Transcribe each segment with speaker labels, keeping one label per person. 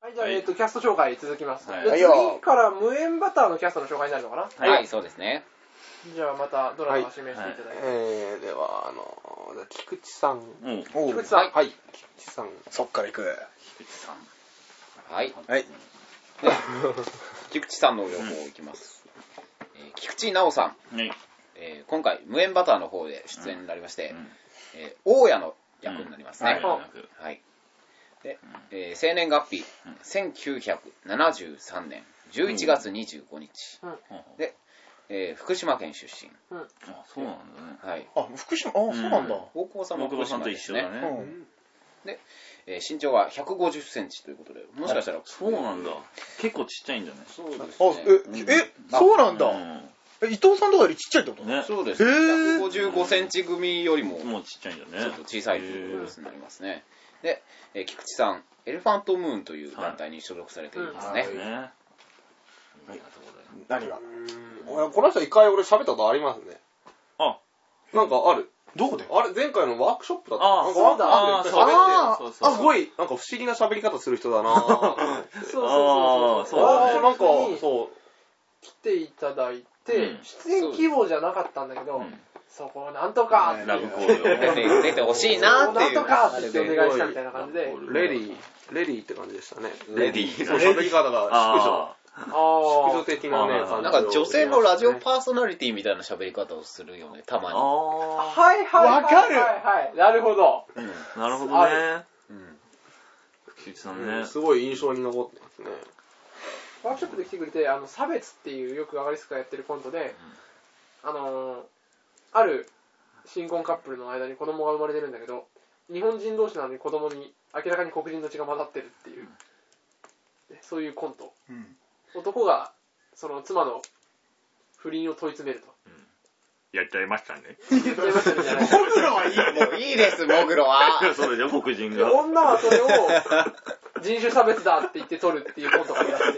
Speaker 1: じゃあ、キャスト紹介続きます。
Speaker 2: はい
Speaker 1: 次から無塩バターのキャストの紹介になるのかな。
Speaker 3: はい、そうですね。
Speaker 1: じゃあまたドラマを指名していただいて。
Speaker 4: では、菊池さん。
Speaker 1: 菊池さん。
Speaker 4: はい。菊池さん。
Speaker 2: そっから行く。
Speaker 3: 菊池さん。はい。
Speaker 2: はい。
Speaker 3: 菊池さんの情報をいきます。菊池直さん。
Speaker 5: はい。
Speaker 3: 今回、無塩バターの方で出演になりまして、大家の役になりますね。はい。で、生年月日、1973年11月25日。で、福島県出身。
Speaker 5: あ、そうなんだね。
Speaker 3: はい。
Speaker 2: あ、福島、そうなんだ。
Speaker 3: 大久保さんも
Speaker 5: 大久保さんと一緒だね。
Speaker 3: で、身長は150センチということで、もしかしたら。
Speaker 5: そうなんだ。結構ちっちゃいんだね。
Speaker 3: そうですね。
Speaker 2: そうなんだ。伊藤さんとかよりちっちゃいってこと
Speaker 3: ね。そうですね。155センチ組よりも、
Speaker 5: もうちっちゃいんだね。
Speaker 3: ちょっと小さいということになりますね。で、菊池さん、エレファントムーンという団体に所属されているんですね。
Speaker 2: 何が
Speaker 4: この人一回俺喋ったことありますね。
Speaker 5: あ、
Speaker 4: なんかある。
Speaker 2: どこで
Speaker 4: あれ、前回のワークショップだった。
Speaker 5: あ、
Speaker 4: そうだ。
Speaker 5: そう
Speaker 4: すごい、なんか不思議な喋り方する人だな
Speaker 1: そう。
Speaker 4: なんか、そう。
Speaker 1: 来ていただいて、出演希望じゃなかったんだけど、そこをなんとか
Speaker 5: ラブコール
Speaker 3: を出てほしいなっていう。
Speaker 1: なんとかってお願いしたみたいな感じで。
Speaker 4: レディーって感じでしたね。
Speaker 3: レディー。
Speaker 4: そう、喋り方が宿女的なね、
Speaker 3: なんか女性のラジオパーソナリティみたいな喋り方をするよね、たまに。
Speaker 1: はいはい。
Speaker 2: わかる。
Speaker 1: はい。なるほど。
Speaker 5: なるほどね。菊池さんね。
Speaker 4: すごい印象に残ってますね。
Speaker 1: ワークショップで来てくれて、差別っていうよくアガリスクがやってるコントで、ある新婚カップルの間に子供が生まれてるんだけど、日本人同士なのに子供に明らかに黒人の血が混ざってるっていう、そういうコント。男がその妻の不倫を問い詰めると。
Speaker 5: やっちゃいましたね。
Speaker 1: やっちゃいましたねじゃない。
Speaker 2: モグロはいい。
Speaker 3: もういいです、モグロは。
Speaker 5: そうでしょ、黒人が。
Speaker 1: 女はそれを人種差別だって言って撮るっていうコントがやって。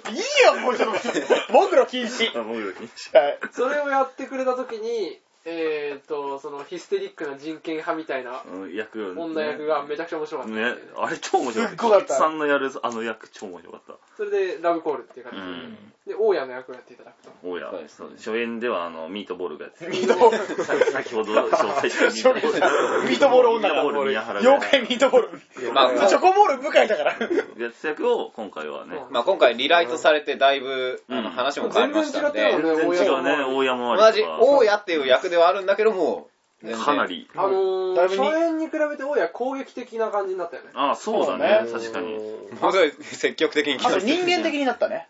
Speaker 2: いいよ、もうちょっと。モグロ禁止。
Speaker 5: モグロ禁止。
Speaker 2: はい。
Speaker 1: それをやってくれた時に、そのヒステリックな人権派みたいな女役がめちゃくちゃ面白かった
Speaker 5: ね。あれ超面白かった。
Speaker 2: すっごかった。
Speaker 5: 菊池さんのやる役超面白かった。
Speaker 1: それでラブコールっていう感じで、大家の役をやっていただくと。
Speaker 5: 大家。初演ではミートボールがやって
Speaker 2: ミートボール。
Speaker 5: 先ほど紹介した
Speaker 2: ミートボール女が。妖怪ミートボール。チョコボール向井だから。
Speaker 5: やつ役を今回はね。
Speaker 3: まあ今回リライトされてだいぶ話も変わりましたんで。
Speaker 5: 全然違うね、大家も
Speaker 3: 同じ大家っていう役ではあるんだけども、
Speaker 5: かなり。
Speaker 1: 初演に比べて大家攻撃的な感じになったよね。
Speaker 5: ああ、そうだね。確かに。
Speaker 3: ものすごい積極的に来
Speaker 2: た。あと人間的になったね。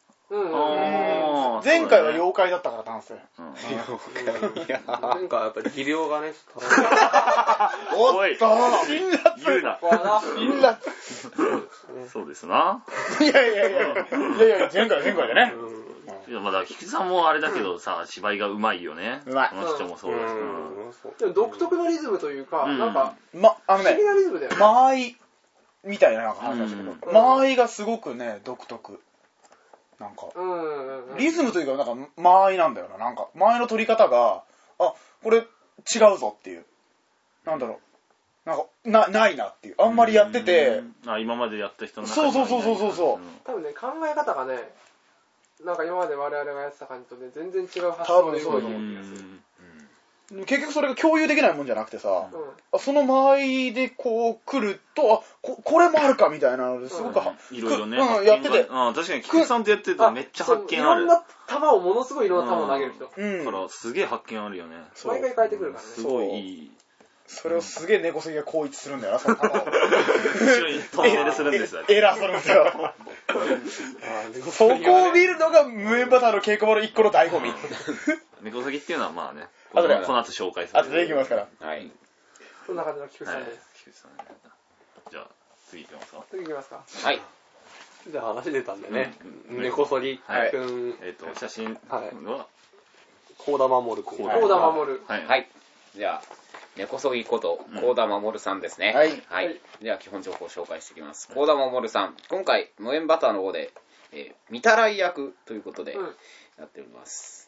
Speaker 1: 前
Speaker 2: 回は妖怪だったから男性。
Speaker 4: なんかやっぱり技量がね、
Speaker 5: おっと
Speaker 2: 辛辣
Speaker 5: 言うな。
Speaker 2: 辛辣。
Speaker 5: そうですな。
Speaker 2: いや、前回でね。
Speaker 5: いや、まだ菊池さんもあれだけどさ、芝居がうまいよね。
Speaker 2: うまい。
Speaker 5: この人もそうだし。
Speaker 1: でも独特のリズムというか、なんか、不思議なリズムだよね。
Speaker 2: 間合いみたいな話なんですけど、間合いがすごくね、独特。なんか、リズムというか、なんか、間合いなんだよな。なんか、間合いの取り方が、あ、これ違うぞっていう。なんだろう。なんか、ないなっていう。あんまりやってて。
Speaker 5: 今までやった人の
Speaker 2: 中に。そう。
Speaker 1: 多分ね、考え方がね、なんか今まで我々がやってた感じとね、全然違う発
Speaker 2: 想
Speaker 1: で
Speaker 2: そうだと思う。結局それが共有できないもんじゃなくてさ、その間合いでこう来ると、これもあるかみたいなのですごく
Speaker 5: いろいろね、
Speaker 2: やってて。
Speaker 5: 確かに菊池さんとやってるとめっちゃ発見ある。
Speaker 1: いろんな球をものすごいいろんな球を投げる人。
Speaker 5: だからすげえ発見あるよね。
Speaker 1: 毎回変えてくるからね。
Speaker 5: すごいいい。
Speaker 2: それをすげえ根こそぎがこう一致するんだよな、その球を。
Speaker 5: 後ろにトンネルするんですよ。
Speaker 2: エラーするんですよ。そこを見るのが無塩バターの稽古場の一個の醍醐味。
Speaker 5: 根こそぎっていうのはまあね、
Speaker 2: この
Speaker 5: 後紹介する。
Speaker 2: 後でいきますから。
Speaker 3: はい。
Speaker 1: そんな感じの菊池さんです。
Speaker 5: 菊池さん。じゃあ、次行きますか。
Speaker 1: 次行きますか。
Speaker 3: はい。
Speaker 4: じゃあ話出たんでね。根こそぎくん。
Speaker 5: 写真は、
Speaker 4: 幸田守くん。
Speaker 1: 幸田守。
Speaker 3: はい。じゃあ、根こそぎこと幸田守さんですね。はい。では基本情報を紹介していきます。幸田守さん、今回無塩バターの方で、見たらい役ということでやっております。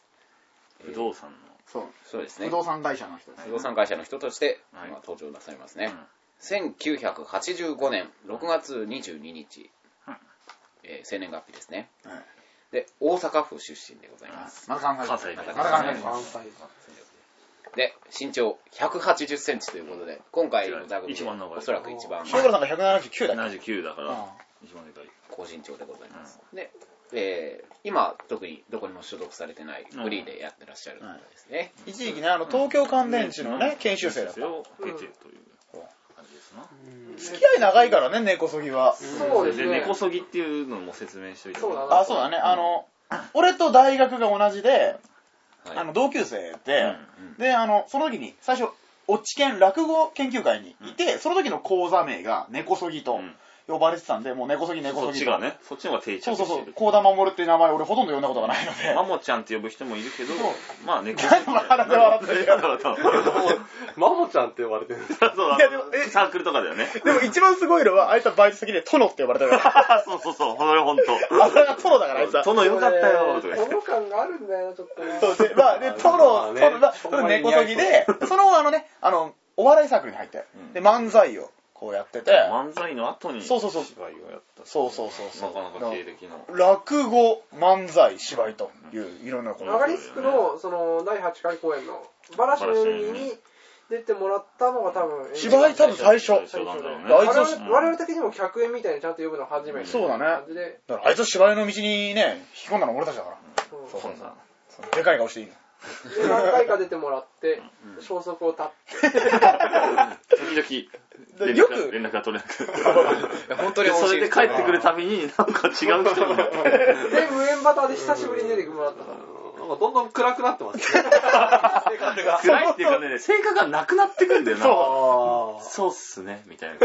Speaker 5: 不動産の。
Speaker 3: そうですね。
Speaker 2: 不動産会社の人です。
Speaker 3: 不動産会社の人として登場なさいますね。1985年6月22日生年月日ですね。で、大阪府出身でございます。
Speaker 2: まだ関西。
Speaker 3: で、身長180センチということで、今回の座組でおそらく一番。
Speaker 2: 翔太さんが179だ。
Speaker 5: 79だから、一番でかい。
Speaker 3: 高身長でございます。で、今、特にどこにも所属されてないフリーでやってらっしゃる方ですね。
Speaker 2: 一時期ね、東京乾電池のね、研修生だった。付き合い長いからね、根こそぎは。
Speaker 1: そうですね。
Speaker 5: 根こそぎっていうのも説明しといて。
Speaker 1: そう
Speaker 2: だね。俺と大学が同じで、同級生で、で、その時に、最初、オッチ研落語研究会にいて、その時の講座名が根こそぎと呼ばれてたんで、もう根こそぎ。
Speaker 5: そっちがね、そっちの方が定着してる。
Speaker 2: そう。幸田守っていう名前俺ほとんど呼んだことがないので。
Speaker 5: マモちゃんって呼ぶ人もいるけど、まあ根こそぎ。
Speaker 4: マモちゃんって呼ばれてるんです
Speaker 5: か？そうだ。サークルとかだよね。
Speaker 2: でも一番すごいのは、あいつはバイト先で殿って呼ばれたから。
Speaker 5: そう、ほんと。
Speaker 2: あれが殿だから、あいつは。
Speaker 5: 殿よかったよ、とか。
Speaker 1: 殿感があるんだよな、ちょっとね。
Speaker 2: そうで、まあ、で、殿、根こそぎで、その後お笑いサークルに入って、で、漫才をこうやってて。
Speaker 5: 漫才の後に
Speaker 2: 芝居
Speaker 5: をやった。
Speaker 2: そう。
Speaker 5: なかなか経歴の。
Speaker 2: 落語、漫才、芝居という、いろんなこと。
Speaker 1: アガリスクの、第8回公演の、バラシの演技に出てもらったのが多分、
Speaker 2: 芝居多分最初。
Speaker 1: 我々的にも客演みたいにちゃんと呼ぶの初めて。
Speaker 2: そうだね。だからあいつ芝居の道にね、引き込んだの俺たちだから。そう。でかい顔していいの。
Speaker 1: で、何回か出てもらって、消息を絶って。
Speaker 5: 時々、
Speaker 2: よく
Speaker 5: 連絡が取れなく
Speaker 3: 本当に
Speaker 5: それで帰ってくるたびに、なんか違う人になって。
Speaker 1: で、無縁バターで久しぶりに出てもらったから。
Speaker 4: なんかどんどん暗くなってますね。
Speaker 5: 暗いっていうかね、性格がなくなってくんだよな。そうっすね、みたいな。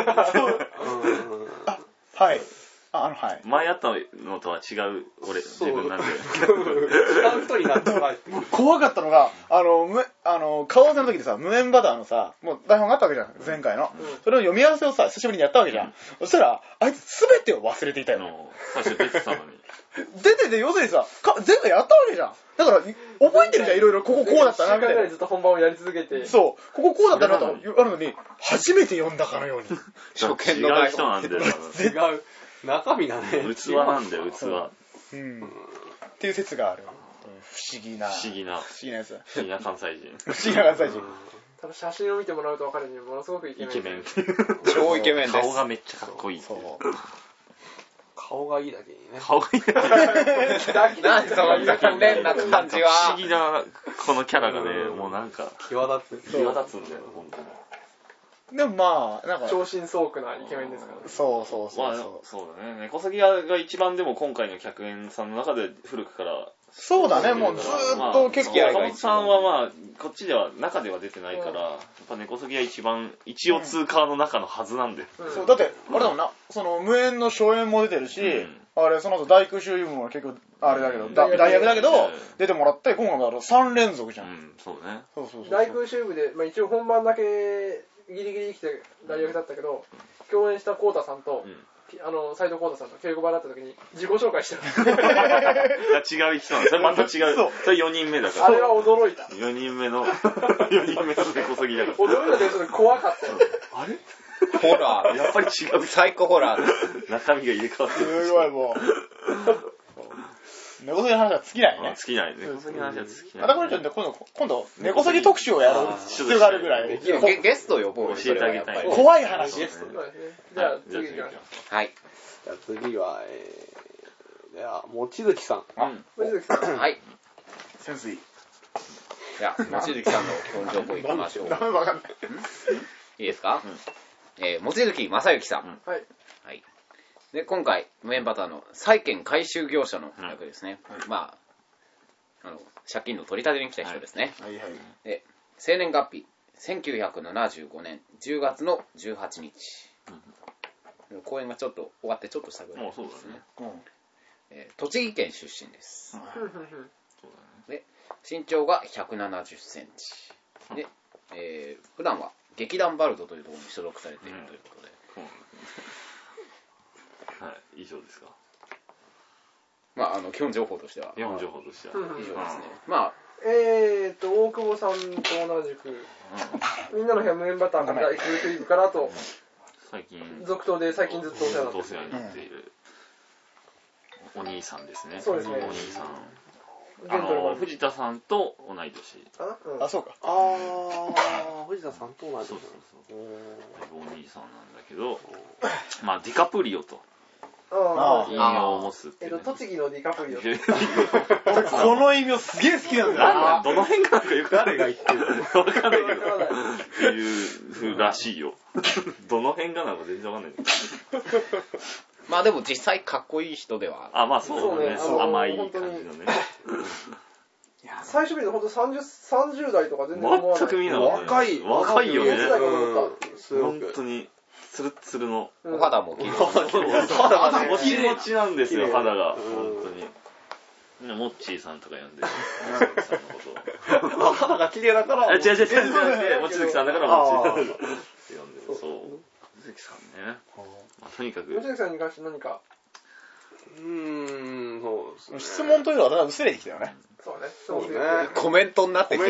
Speaker 2: はい。はい。
Speaker 5: 前あったのとは違う自分なんで。
Speaker 4: 違う人になって帰ってくる。
Speaker 2: 怖かったのが、顔合わせの時でさ、無縁バターのさ、もう台本があったわけじゃん、前回の。それの読み合わせをさ、久しぶりにやったわけじゃん。そしたら、あいつ全てを忘れていたよ。
Speaker 5: 最初出てたのに。
Speaker 2: 出てて、要するにさ、全部やったわけじゃん。だから、覚えてるじゃん、いろいろ、こここうだったな、みたいな。
Speaker 1: ずっと本番をやり続けて。
Speaker 2: そう、こここうだったなとあるのに、初めて読んだかのように。
Speaker 5: 初見の違う人なんで。
Speaker 4: 違う。中身がね。
Speaker 5: 器なんだよ、器。
Speaker 2: っていう説がある。不思議なやつ。
Speaker 5: 不思議な関西人。
Speaker 2: 不思議な関西人。
Speaker 1: ただ写真を見てもらうと分かるように、ものすごくイケメン。
Speaker 3: 超イケメンです。
Speaker 5: 顔がめっちゃかっこいい。
Speaker 4: 顔がいいだけにね。
Speaker 5: 顔がいいだけに。
Speaker 3: なんでその変な感じは。
Speaker 5: 不思議な、このキャラがね、もうなんか、
Speaker 4: 際立つんだよ、本当に。
Speaker 2: でもまあ、なんか。
Speaker 1: 超新ソークなイケメンですからね。
Speaker 2: そう。
Speaker 5: そうだね。根こそぎが一番でも今回の客演さんの中で古くから。
Speaker 2: そうだね、もうずーっと結構。
Speaker 5: 岡本さんはまあ、こっちでは、中では出てないから、やっぱ根こそぎは一番、一応通過の中のはずなんで。
Speaker 2: そう、だって、あれだもんな、無縁の初演も出てるし、あれ、その後大空襲も結局、あれだけど、大役だけど、出てもらって、今回だと3連続じゃん。
Speaker 5: そうね。
Speaker 1: 大空襲部で、一応本番だけ、ギリギリ生きて大役だったけど、共演したコウタさんと、斉藤コウタさんと稽古場だった時に自己紹介してる。
Speaker 5: 違う人なんです。それまた違う。それ4人目だから。
Speaker 1: あれは驚いた。
Speaker 5: 4人目の根こそぎだから。
Speaker 1: 驚いたけどそれ怖かったよ。
Speaker 5: あれ
Speaker 3: ホラー。
Speaker 5: やっぱり違う。
Speaker 3: サイコホラー。
Speaker 5: 中身が入れ替わってる。
Speaker 2: すごいもう。根こそぎの話は尽きないね。
Speaker 5: 尽きない。根こそぎの話は尽きない。
Speaker 2: あたこれちゃんって今度、根こそぎ特集をやる必要があるぐらい。
Speaker 3: ゲストを呼ぼうよ。
Speaker 5: 教えてあげたい。
Speaker 2: 怖い話。
Speaker 1: ゲスト。じゃあ次行きましょ
Speaker 3: う。はい。
Speaker 4: じゃあ次は、望月さん。
Speaker 1: 望月さん。
Speaker 3: はい。
Speaker 2: 潜水。
Speaker 3: じゃあ、望月さんの基本情報いきましょう。
Speaker 2: わかんない。
Speaker 3: いいですか？望月正幸さん。
Speaker 1: はい。
Speaker 3: で、今回、無縁バターの債権回収業者の役ですね。まあ、借金の取り立てに来た人ですね。で、生年月日、1975年10月の18日。公演がちょっと終わってちょっとしたぐらいですね。栃木県出身です。で、身長が170センチ。で、普段は劇団バルトというところに所属されているということで。
Speaker 5: はい、以上ですか。
Speaker 3: まあ、基本情報としては。
Speaker 5: 基本情報としては。
Speaker 3: 以上ですね。まあ、
Speaker 1: 大久保さんと同じく、みんなの部屋無縁バターから大空クリームからと、
Speaker 5: 最近、
Speaker 1: 続投で最近ずっとお世話になって
Speaker 5: いる。 兄さんですね。
Speaker 1: そうですね。
Speaker 5: お兄さん。藤田さんと同い年。
Speaker 2: あ、そうか。
Speaker 4: 藤田さんと同い年。
Speaker 5: そう。お兄さんなんだけど、まあディカプリオと。異名を持つっていう、ね。
Speaker 1: 栃木のディカプリオ。
Speaker 2: この異名すげえ好きなんだよな。
Speaker 5: どの辺がなんかよく
Speaker 4: 誰が言ってるの
Speaker 5: わかんないけど。っていう風らしいよ。どの辺がなんか全然わかんない。
Speaker 3: まあでも実際かっこいい人では。
Speaker 5: まあそうね。甘い感じのね。
Speaker 1: 最初見ると本当30代とか全然思わない。
Speaker 5: 全く見ない。若いよね。本当に。ツルツルの。
Speaker 3: お肌も綺麗。
Speaker 5: 肌も気持ちなんですよ、肌が。本当に。モッチーさんとか呼んでる。モッチーさんのことを。
Speaker 4: 肌が綺麗だから。
Speaker 5: 違う。モッチーさんだからモッチーさんって呼んでる。そう。モッチーさんね。とにかく。
Speaker 1: モッチーさんに関して何か。
Speaker 2: そうですね。質問というのはだんだん薄れてきたよね。
Speaker 1: そうね。
Speaker 3: コメントになってきてる。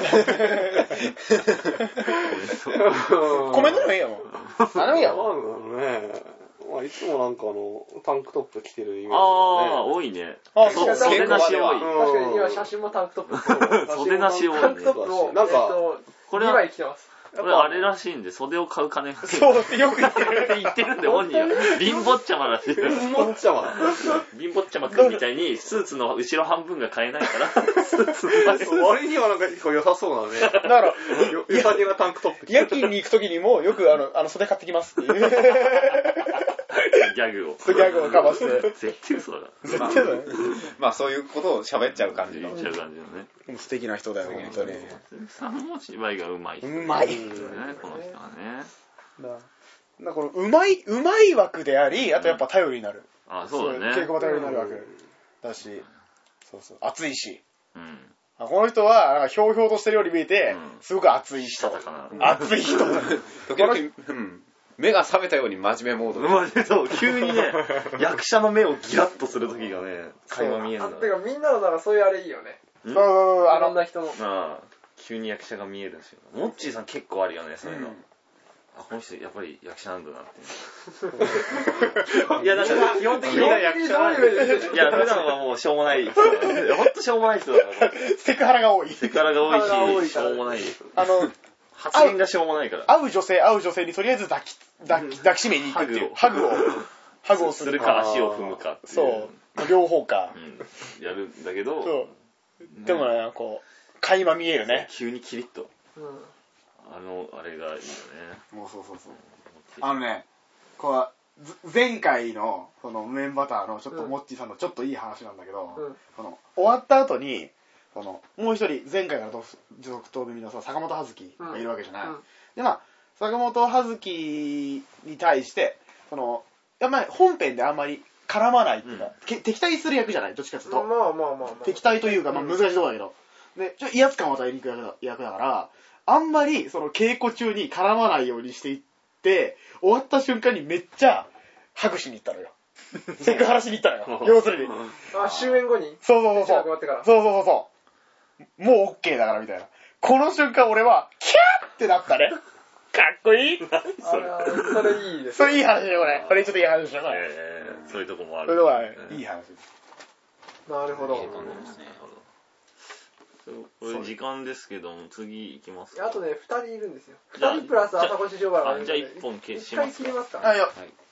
Speaker 2: コメントでもいいよ、もう。
Speaker 4: なんだろうね。まあ、いつもなんかタンクトップ着てるイメージ、ね。
Speaker 5: 多いね。
Speaker 2: そう、
Speaker 5: 袖なし多い。
Speaker 1: 確かに今写真もタンクトップ。
Speaker 5: 袖なし多い。
Speaker 1: タンクトップを、
Speaker 4: なんか、
Speaker 1: これ2枚着てます。
Speaker 5: これあれらしいんで、袖を買う金が。
Speaker 2: そう、よく言ってる。
Speaker 5: 言ってるんで、本人は。貧乏っちゃまらしい。
Speaker 4: 貧乏っちゃま
Speaker 5: くんみたいに、スーツの後ろ半分が買えないから、スーツの
Speaker 4: 割にはなんか結構良さそうなね。
Speaker 2: だから、
Speaker 4: 良さげなタンクトップ。
Speaker 2: 夜勤に行くときにも、よく袖買ってきますっていう。
Speaker 5: ギャグを。
Speaker 2: ギャグをかまして。
Speaker 5: 絶対嘘だから。
Speaker 2: 絶対だね。
Speaker 3: まあそういうことを喋っちゃう感じの。
Speaker 5: 喋っちゃう感じのね。
Speaker 2: 素敵な人だよ、本当に。
Speaker 5: さんも芝居がうまい。
Speaker 2: うまい。
Speaker 5: この人はね。
Speaker 2: このうまい枠であり、あとやっぱ頼りになる。
Speaker 5: そうだね。
Speaker 2: 稽古場頼りになる枠だし、そう、熱いし。
Speaker 5: うん。
Speaker 2: この人は、ひょうひょうとしてるように見えて、すごく熱い人。熱い人。
Speaker 3: 時々、目が覚めたように真面目モード。
Speaker 5: そう、急にね、役者の目をギラッとする時がね、垣間見えるんだ。
Speaker 1: てかみんなのなんかそういうあれいいよね。
Speaker 2: い
Speaker 1: ろんな人の。
Speaker 5: 急に役者が見えるんですよ。モッチーさん結構あるよね、そういうの。この人やっぱり役者なんだなって。いや、なんか基本的に役者なんで。いや、普段はもうしょうもない人だから。ほんとしょうもない人だから。
Speaker 2: セクハラが多い。
Speaker 5: セクハラが多いし、しょうもない。発言がしょうもないから。
Speaker 2: 会う女性にとりあえず抱きしめに行くっていう。ハグをする
Speaker 5: か足を踏むか。
Speaker 2: そう。両方か。
Speaker 5: やるんだけど。
Speaker 2: そう。でもね、こう、垣間見えるね。
Speaker 5: 急にキリッと。あれがいいよね。
Speaker 2: もうそう。前回の、無縁バターの、ちょっとモッチーさんのちょっといい話なんだけど、終わった後に、もう一人、前回から続投組の坂本葉月がいるわけじゃない。で、坂本葉月に対して、やっぱり本編であんまり絡まないっていうか、敵対する役じゃない、どっちかっていうと。敵対というか、難しいところだけど。で、威圧感を与えに行く役だから、あんまり、稽古中に絡まないようにしていって、終わった瞬間にめっちゃ、ハグしに行ったのよ。セクハラしに行ったのよ。要するに。
Speaker 1: 終演後に
Speaker 2: そう。もう OK だからみたいな。この瞬間俺は、キャーってなったね。かっこいい。
Speaker 1: それいいです。
Speaker 2: それいい話だよ、これ。これちょっといい話でしょ、これ。
Speaker 5: そういうとこもある。
Speaker 2: それは、いい話。
Speaker 1: なるほど。
Speaker 5: これ時間ですけども、次行きます
Speaker 1: あとね、2人いるんですよ。2人プラス朝越し場が。
Speaker 5: じゃあ1本消します。
Speaker 1: 1回切りますか。
Speaker 2: はいよ。